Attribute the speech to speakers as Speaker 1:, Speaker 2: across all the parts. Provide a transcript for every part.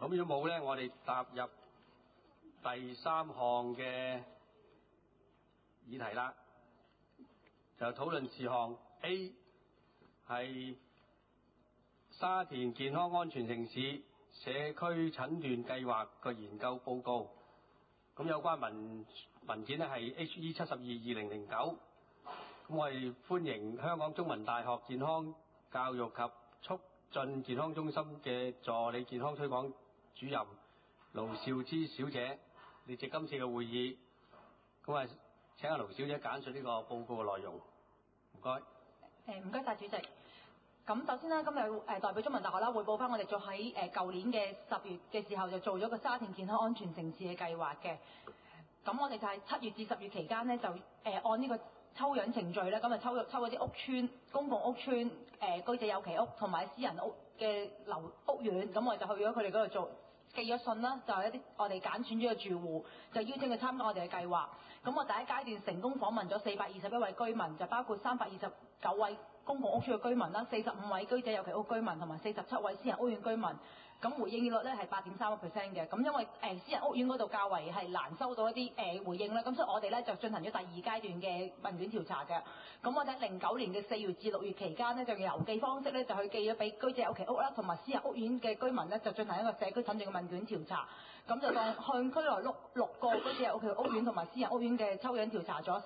Speaker 1: 咁如果冇咧，我哋踏入第三項嘅議題啦，就討論事項 A 係沙田健康安全城市社區診斷計劃嘅研究報告。咁有關文件咧係 HE 72/2009。咁我哋歡迎香港中文大學健康教育及促進健康中心嘅助理健康推廣主任盧兆芝小姐列席今次嘅會議。咁啊，請阿盧小姐簡述呢個報告嘅內容。唔該。
Speaker 2: 唔該晒主席。咁首先咧，今日代表中文大學啦，匯報翻我哋做喺舊年嘅10月嘅時候就做咗個沙田健康安全城市嘅計劃嘅。咁我哋就係7月至10月期間咧，就按呢個抽樣程序咧，咁就抽嗰啲屋邨、公共屋邨、居者有其屋同埋私人屋嘅屋苑，咁我哋就去咗佢哋嗰度做。寄咗信啦，就係一啲我哋揀選咗嘅住戶，就邀請佢參加我哋嘅計劃。咁我第一階段成功訪問咗421位居民，就包括329位公共屋邨嘅居民啦，45位居者有其屋居民同埋47位私人屋苑居民。咁回應率咧係8.3%嘅。咁因為私人屋苑嗰度較為係難收到一啲回應啦，咁所以我哋咧就進行咗第2階段嘅問卷調查嘅。咁我哋喺09年嘅4月至6月期間咧，就用郵寄方式咧就去寄咗俾居者有其屋啦，同埋私人屋苑嘅居民咧，就進行一個社區診斷嘅問卷調查。咁就當向區內六個居者有其屋苑同埋私人屋苑嘅抽樣調查咗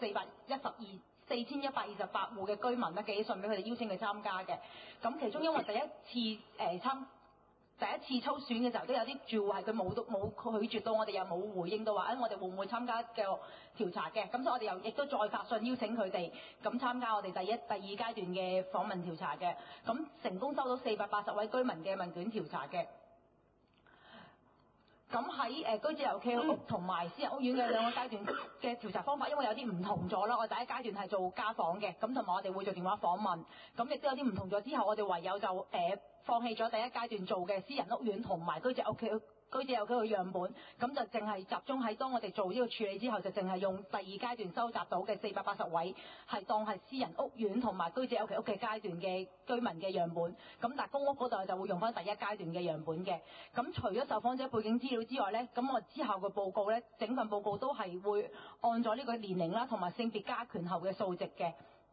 Speaker 2: 4128戶嘅居民咧，寄信俾佢哋邀請佢參加嘅。咁其中因為第一次抽選嘅時候，都有啲住戶係佢冇拒絕到我哋，又冇回應到話，我哋會唔會參加嘅調查嘅。咁所以我哋又亦都再發信邀請佢哋咁參加我哋第二階段嘅訪問調查嘅。咁成功收到480位居民嘅問卷調查嘅。咁喺居者有其屋同埋私人屋苑嘅兩個階段嘅調查方法，因為有啲唔同咗啦。我第一階段係做家訪嘅，咁同埋我哋會做電話訪問，咁亦都有啲唔同咗。之後我哋唯有就放棄咗第一階段做嘅私人屋苑同埋居者有其嘅樣本，咁就淨係集中喺當我哋做呢個處理之後，就淨係用第二階段收集到嘅480位係當係私人屋苑同埋居者有其屋嘅階段嘅居民嘅樣本。咁但係公屋嗰度就會用翻第一階段嘅樣本嘅。咁除咗受訪者背景資料之外呢，咁我之後嘅報告呢，整份報告都係會按咗呢個年齡啦同埋性別加權後嘅數值嘅。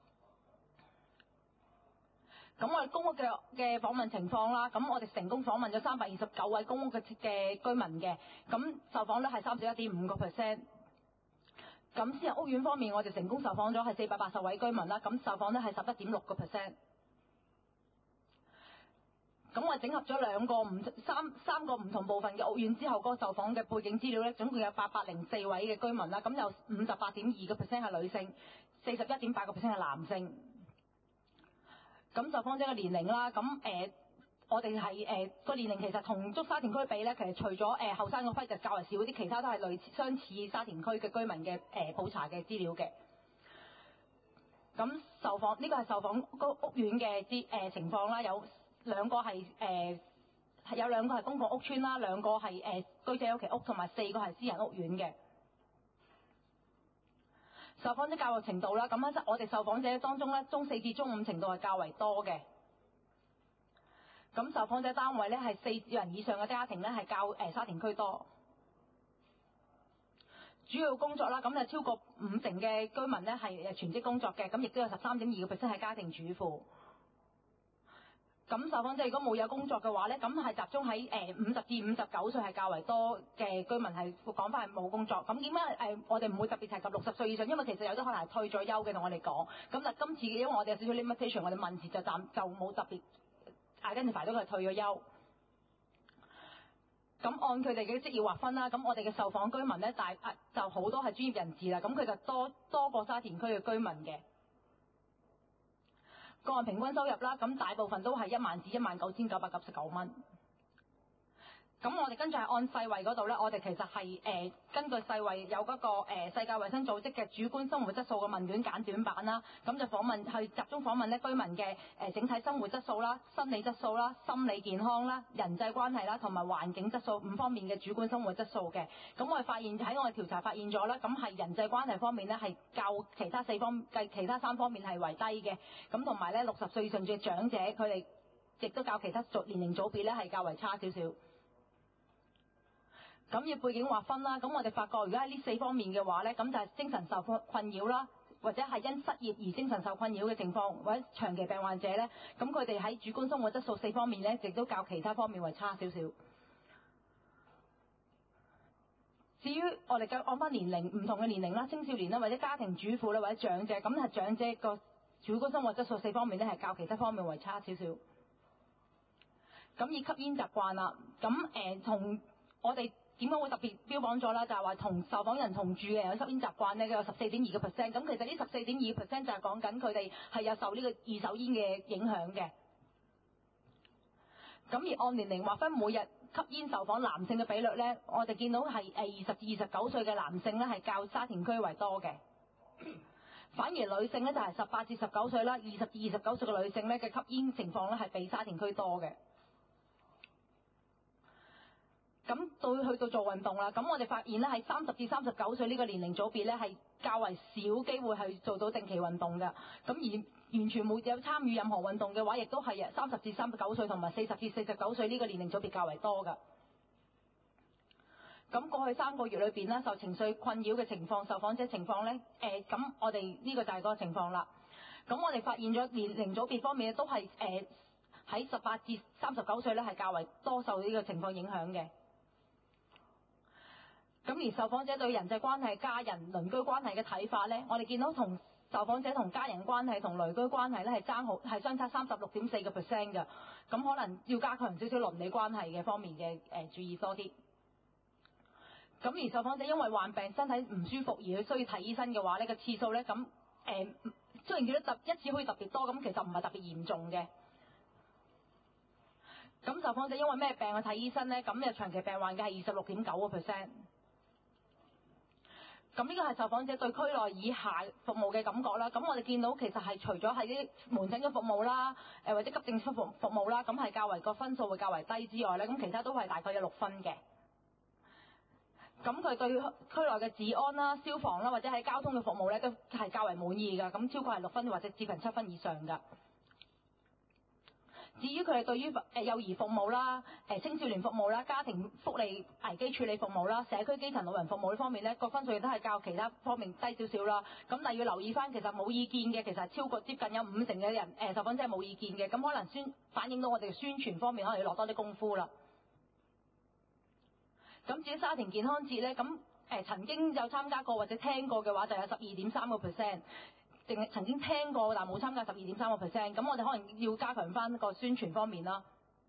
Speaker 2: 咁我哋公屋嘅訪問情況啦，咁我哋成功訪問咗329位公屋嘅居民嘅，咁受訪率係31.5%。咁私人屋苑方面，我哋成功受訪咗係480位居民啦，咁受訪率係11.6%。咁我哋整合咗三個唔同部分嘅屋苑之後，嗰個受訪嘅背景資料咧，總共有804位嘅居民啦，咁有58.2% 係女性，41.8% 係男性。咁受訪者嘅年齡啦，咁我哋係個年齡其實同沙田區比咧，其實除咗後生嗰批就較為少啲，其他都係相似沙田區嘅居民嘅普查嘅資料嘅。咁呢個係受訪屋苑嘅情況啦，有兩個係公共屋邨啦，兩個係居者有其屋，同埋4個係私人屋苑嘅。受訪者教育程度啦，咁我哋受訪者當中咧，中4至中5程度係較為多嘅。咁受訪者單位咧係4人以上嘅家庭咧係較沙田區多。主要工作啦，咁就超過50%嘅居民咧係全職工作嘅，咁亦都有13.2% 係家庭主婦。咁受訪者如果冇有工作嘅話咧，咁係集中喺50至59歲係較為多嘅居民係講翻係冇工作。咁點解我哋唔會特別提及60歲以上？因為其實有啲可能係退咗休嘅同我哋講。咁但係今次嘅因為我哋有少少 limitation， 我哋問字就冇特別 identify 到佢係退咗休。咁按佢哋嘅職業劃分啦，咁我哋嘅受訪居民咧就好多係專業人士啦，咁佢就多過沙田區嘅居民嘅。個人平均收入啦，咁大部分都係1萬至19,999蚊。咁我哋跟住係按世衛嗰度咧，我哋其實係根據世衛有嗰個世界衛生組織嘅主觀生活質素嘅問卷簡短版啦，咁就集中訪問咧居民嘅整體生活質素啦、心理質素啦、心理健康啦、人際關係啦同埋環境質素5方面嘅主觀生活質素嘅。咁我哋發現喺我哋調查發現咗咧，咁係人際關係方面咧係較其他3方面係為低嘅。咁同埋咧60歲以上嘅長者，佢哋亦都較其他年齡組別咧係較為差少少。 咁要背景劃分啦。咁我哋發覺如果喺呢4方面嘅話咧，咁就係精神受困擾啦，或者係因失業而精神受困擾嘅情況，或者長期病患者咧，咁佢哋喺主觀生活質素4方面咧，亦都較其他方面為差少少。至於我哋按翻年齡唔同嘅年齡啦，青少年啦，或者家庭主婦啦，或者長者，咁係長者個主觀生活質素4方面咧，係較其他方面為差少少。咁以吸煙習慣啦，咁同我哋點解會特別標榜咗啦？就係話同受訪人同住嘅人有吸煙習慣咧，有14.2%。咁其實呢14.2% 就係講緊佢哋係有受呢個二手煙嘅影響嘅。咁而按年齡劃分，每日吸煙受訪男性嘅比率咧，我哋見到係20至29歲嘅男性咧係較沙田區為多嘅。反而女性咧就係18至19歲啦，20至29歲嘅女性咧嘅吸煙情況咧係比沙田區多嘅。咁去到做運動啦，咁我哋發現咧喺30至39歲呢個年齡組別咧係較為少機會係做到定期運動嘅。咁而完全冇有參與任何運動嘅話，亦都係30至39歲同埋40至49歲呢個年齡組別較為多㗎。咁過去3個月裏邊咧，受情緒困擾嘅情況，受訪者情況咧，咁我哋呢個就係嗰個情況啦。咁我哋發現咗年齡組別方面都係喺18至39歲咧係較為多受呢個情況影響嘅。咁而受訪者對人際關係、家人、鄰居關係嘅睇法咧，我哋見到同受訪者同家人關係、同鄰居關係咧係相差36.4%嘅。咁可能要加強少少鄰里關係嘅方面嘅注意多啲。咁而受訪者因為患病、身體唔舒服而需要睇醫生嘅話呢個次數咧，咁雖然見到一次可以特別多，咁其實唔係特別嚴重嘅。咁受訪者因為咩病去睇醫生咧？咁有長期病患嘅係26.9%。咁呢個係受訪者對區內以下服務嘅感覺啦。咁我哋見到其實係除咗係啲門診嘅服務啦，或者急症室服務啦，咁係較為個分數會較為低之外咧，咁其他都係大概有6分嘅。咁佢對區內嘅治安啦、消防啦，或者喺交通嘅服務咧，都係較為滿意㗎。咁超過係6分或者接近7分以上㗎。至於佢哋對於幼兒服務啦、青少年服務啦、家庭福利危機處理服務啦、社區基層老人服務呢方面咧，個分數亦都係較其他方面低少少啦。咁但係要留意翻，其實冇意見嘅，其實超過接近有50%嘅人受訪者係冇意見嘅。咁可能反映到我哋嘅宣傳方面可能要落多啲功夫啦。咁至於沙田健康節咧，咁曾經有參加過或者聽過嘅話，就有12.3%。淨係曾經聽過，但冇參加12.3%。咁我哋可能要加強翻個宣傳方面啦。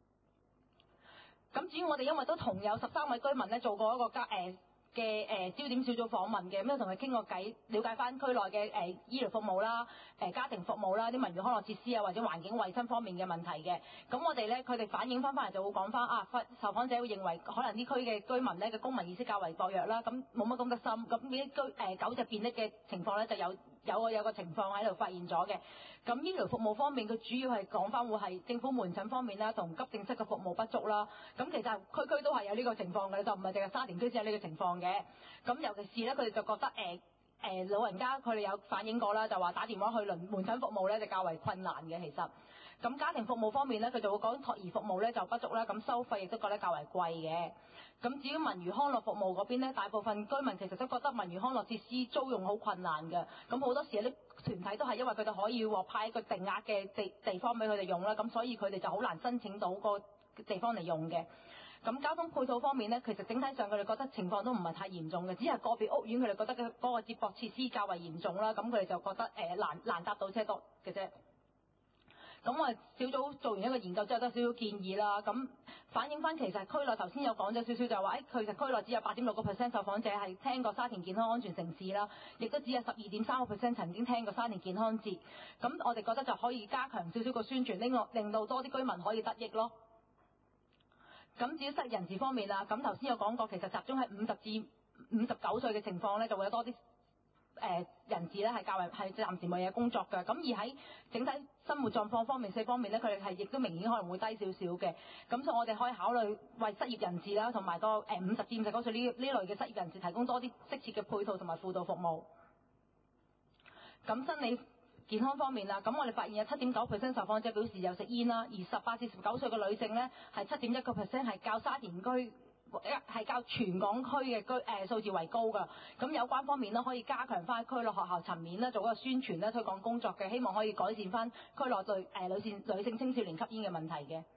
Speaker 2: 咁至於我哋因為都同有13位居民咧做過一個焦點小組訪問嘅，咁都同佢傾過偈，了解翻區內嘅醫療服務啦、家庭服務啦、啲文娛康樂設施啊，或者環境衛生方面嘅問題嘅。咁我哋咧，佢哋反映翻嚟就會講翻受訪者會認為可能呢區嘅居民咧嘅公民意識較為薄弱啦，咁冇乜公德心，咁呢啲狗隻便溺嘅情況咧就有個情況喺度發現咗嘅。咁醫療服務方面，佢主要係講翻會係政府門診方面啦，同急症室嘅服務不足啦。咁其實區區都係有呢個情況嘅，就唔係淨係沙田區先有呢個情況嘅。咁尤其是咧，佢哋就覺得老人家佢哋有反映過啦，就話打電話去門診服務咧就較為困難嘅。其實咁家庭服務方面咧，佢就會講託兒服務咧就不足啦，咁收費亦都覺得較為貴嘅。咁至於文娛康樂服務嗰邊咧，大部分居民其實都覺得文娛康樂設施租用好困難嘅。咁好多時啲團體都係因為佢哋可以獲派一個定額嘅地方俾佢哋用啦，咁所以佢哋就好難申請到個地方嚟用嘅。咁交通配套方面咧，其實整體上佢哋覺得情況都唔係太嚴重嘅，只係個別屋苑佢哋覺得嗰個接駁設施較為嚴重啦，咁佢哋就覺得難搭到車多嘅啫。咁我哋小組做完一個研究之後，都有少少建議啦。咁反映翻其實區內頭先有講咗少少，就係話其實區內只有8.6% 受訪者係聽過沙田健康安全城市啦，亦都只有12.3% 曾經聽過沙田健康節。咁我哋覺得就可以加強少少個宣傳，令到多啲居民可以得益咯。咁至於失業人士方面啦，咁頭先有講過，其實集中喺50至59歲嘅情況咧，就會有多啲人士咧係較為係暫時冇嘢工作嘅。咁而喺整體生活狀況方面4方面咧，佢哋係亦都明顯可能會低少少嘅。咁所以我哋可以考慮為失業人士啦，同埋個50至59歲呢類嘅失業人士提供多啲適切嘅配套同埋輔導服務。咁心理健康方面啦，咁我哋發現有7.9% 受訪者表示有食煙啦，而18至19歲嘅女性咧係7.1% 係較沙田區係較全港區嘅數字為高㗎。咁有關方面咧可以加強翻區內學校層面咧做嗰個宣傳咧推廣工作嘅，希望可以改善翻區內對女性青少年吸煙嘅問題嘅。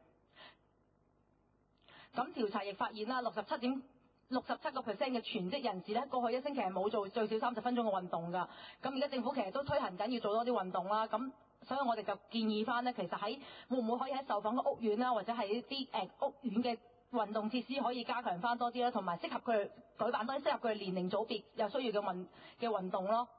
Speaker 2: 咁調查亦發現啦，67% 嘅全職人士咧，過去一星期係冇做最少30分鐘嘅運動㗎。咁而家政府其實都推行緊要做多啲運動啦。咁所以我哋就建議翻咧，其實會唔會可以喺受訪嘅屋苑啦，或者係一啲屋苑嘅運動設施可以加強翻多啲啦，同埋適合佢哋舉辦多啲適合佢哋年齡組別有需要嘅運動咯。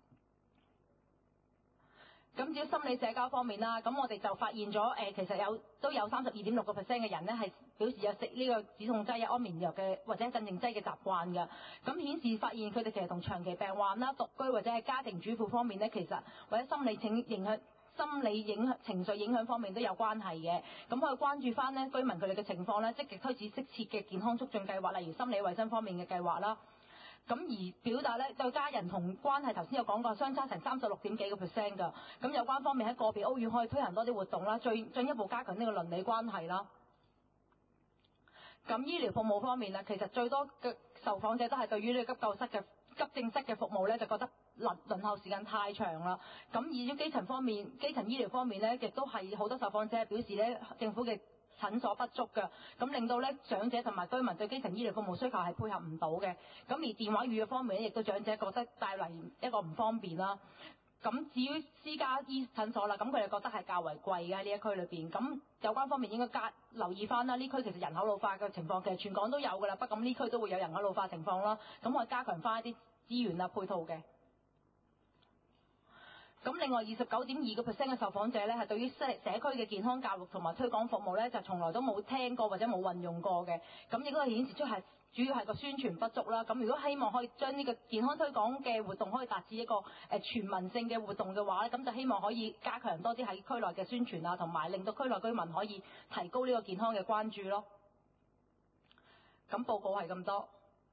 Speaker 2: 咁至於心理社交方面啦，咁我哋就發現咗其實都有 32.6% 嘅人咧係表示有食呢個止痛劑、安眠藥嘅或者鎮靜劑嘅習慣㗎。咁顯示發現佢哋其實同長期病患啦、獨居或者係家庭主婦方面咧，其實或者心理影響、情緒影響方面都有關係嘅。咁可以關注翻咧居民佢哋嘅情況咧，積極推展適切嘅健康促進計劃，例如心理衛生方面嘅計劃啦。咁而表達咧對家人同關係，頭先有講過，相差成36.幾個%㗎。咁有關方面喺個別屋苑可以推行多啲活動啦，進一步加強呢個鄰里關係啦。咁醫療服務方面啊，其實最多嘅受訪者都係對於呢個急症室嘅服務咧，就覺得輪候時間太長啦。咁而於基層醫療方面咧，亦都係好多受訪者表示咧，政府嘅診所不足㗎，咁令到咧長者同埋居民對基層醫療服務需求係配合唔到嘅。咁而電話預約方面咧，亦都長者覺得帶嚟一個唔方便啦。咁至於私家診所啦，咁佢哋覺得係較為貴嘅喺呢一區裏邊。咁有關方面應該留意翻啦。呢區其實人口老化嘅情況其實全港都有㗎啦，不過呢區都會有人口老化情況啦。咁我加強翻一啲資源啊配套嘅。咁另外29.2% 嘅受訪者咧係對於社區嘅健康教育同埋推廣服務咧就從來都冇聽過或者冇運用過嘅，咁亦都係顯示出係主要係個宣傳不足啦。咁如果希望可以將呢個健康推廣嘅活動可以達至一個全民性嘅活動嘅話咧，咁就希望可以加強多啲喺區內嘅宣傳啊，同埋令到區內居民可以提高呢個健康嘅關注咯。咁報告係咁多。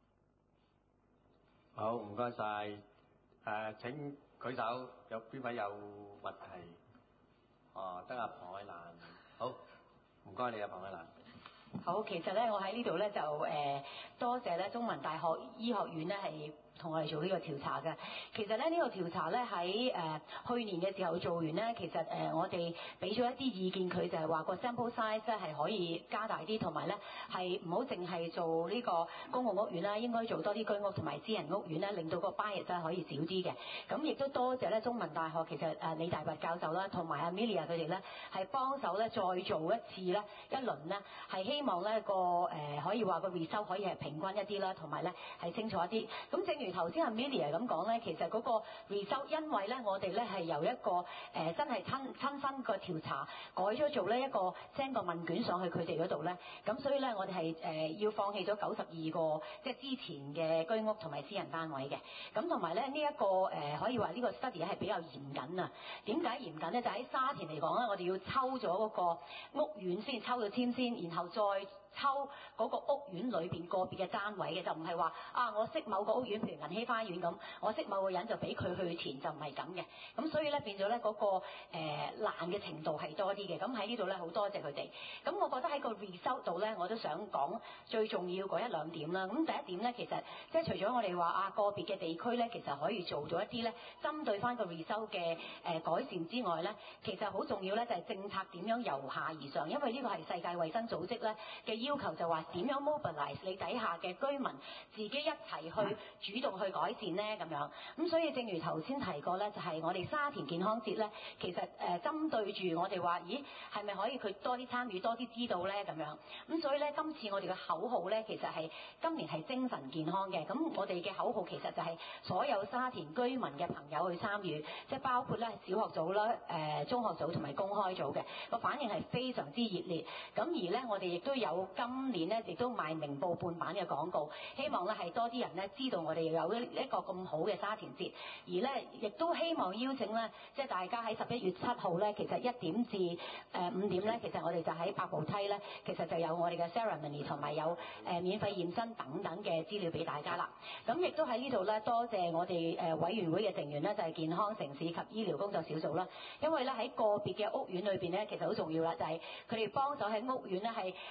Speaker 1: 好，唔該晒。請舉手，有邊位有問題？得阿龐海蘭。好，唔該你啊，龐海蘭。
Speaker 3: 好，其實咧，我喺呢度咧就多謝咧中文大學醫學院咧係同我哋做呢個調查嘅。其實咧呢個調查咧喺去年嘅時候做完咧，其實我哋俾咗一啲意見佢，就係話個 sample size 咧係可以加大啲，同埋咧係唔好淨係做呢個公共屋苑啦，應該做多啲居屋同埋私人屋苑咧，令到個 bias 真係可以少啲嘅。咁亦都多謝咧中文大學其實李大拔教授啦，同埋阿 Amelia 佢哋咧係幫手咧再做一次咧一輪咧，係希望咧可以話個 result 可以係平均一啲啦，同埋咧係清楚一啲。咁正如頭先阿 Amelia 咁講咧，其實嗰個 result 因為咧我哋咧係由一個真係親身個調查改咗做呢一個 send 個問卷上去佢哋嗰度咧，咁所以咧我哋係要放棄咗92個即係之前嘅居屋同埋私人單位嘅。咁同埋咧呢一個可以話呢個 study 係比較嚴謹啊。點解嚴謹咧？就喺沙田嚟講咧，我哋要抽咗嗰個屋苑先，抽咗籤先，然後再抽嗰個屋苑裏邊個別嘅單位嘅，就唔係話我識某個屋苑，譬如銀禧花園咁，我識某個人就俾佢去填，就唔係咁嘅。咁所以咧變咗咧嗰個難嘅程度係多啲嘅。咁喺呢度咧好多謝佢哋。咁我覺得喺個 result 度咧，我都想講最重要嗰一兩點啦。咁第一點咧，其實即係除咗我哋話個別嘅地區咧，其實可以做到一啲咧針對翻個 result 嘅改善之外咧，其實好重要咧就係政策點樣由下而上，因為呢個係世界衛生組織咧嘅要求，就話點樣 mobilize 你底下嘅居民自己一齊去主動去改善咧咁樣。咁所以正如頭先提過咧，就係我哋沙田健康節咧，其實針對住我哋話，咦係咪可以佢多啲參與、多啲知道咧咁樣？咁所以咧今次我哋嘅口號咧，其實係今年係精神健康嘅。咁我哋嘅口號其實就係所有沙田居民嘅朋友去參與，即係包括咧小學組啦、中學組同埋公開組嘅，個反應係非常之熱烈。咁而咧我哋亦都有今年咧亦都賣明報半版嘅廣告，希望咧係多啲人咧知道我哋有一個咁好嘅沙田節，而咧亦都希望邀請咧即係大家喺11月7號咧，其實1點至5點咧，其實我哋就喺百步梯咧，其實就有我哋嘅 ceremony 同埋有免費驗身等等嘅資料俾大家啦。咁亦都喺呢度咧，多謝我哋委員會嘅成員咧，就係健康城市及醫療工作小組啦。因為咧喺個別嘅屋苑裏邊咧，其實好重要啦，就係佢哋幫手喺屋苑咧係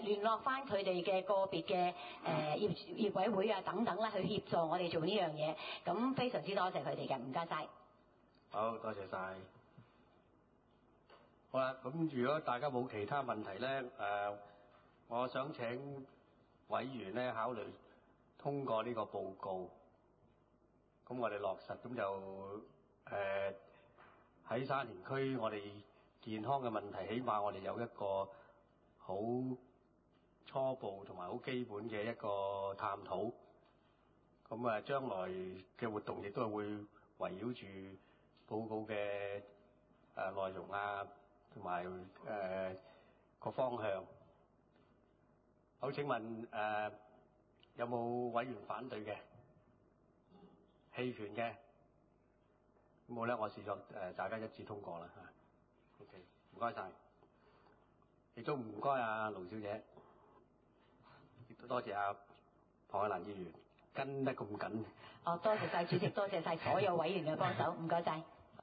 Speaker 3: 聯絡翻佢哋嘅個別嘅業委會啊等等啦，去協助我哋做呢樣嘢。咁非常之多謝佢哋嘅，唔該晒。
Speaker 1: 好多謝晒。好啦，咁如果大家冇其他問題咧，我想請委員咧考慮通過呢個報告。咁我哋落實咁就喺沙田區我哋健康嘅問題，起碼我哋有一個好初步同埋好基本嘅一個探討。咁將來嘅活動亦都係會圍繞住報告嘅內容啊，同埋個方向。好，請問有冇委員反對嘅？棄權嘅？冇咧，我視作大家一致通過啦嚇。OK， 唔該晒，亦都唔該阿盧小姐，亦都多謝阿龐愛蘭議員跟得咁緊。
Speaker 3: 多謝晒主席，多謝晒所有委員嘅幫手，唔該晒。